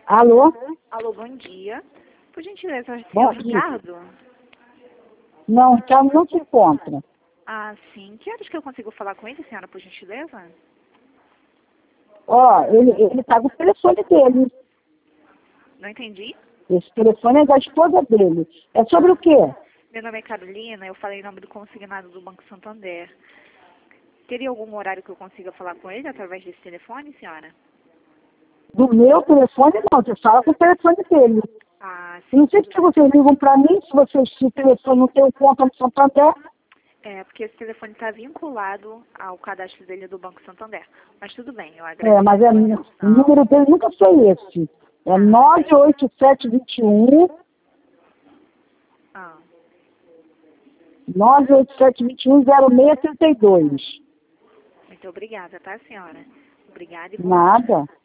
Alô? Alô, bom dia. Por gentileza, Bom senhor dia. Ricardo? Não, o Ricardo não se encontra. Ah, sim. Que horas que eu consigo falar com ele, senhora, por gentileza? Ó, ele tá com o telefone dele. Não entendi. Esse telefone é da esposa dele. É sobre o quê? Meu nome é Carolina, eu falei em nome do consignado do Banco Santander. Teria algum horário que eu consiga falar com ele através desse telefone, senhora? Do meu telefone, não. Você fala com o telefone dele. Ah, Não sim, sei tudo se bem. vocês ligam para mim, se o telefone não tem conta no Santander. É, porque esse telefone está vinculado ao cadastro dele do Banco Santander. Mas tudo bem, eu É, agradeço mas a sua o atenção. número dele nunca foi esse. É Ah, 98721 ah, 98721 0632. muito obrigada, tá, senhora? Obrigada e bom dia. Nada.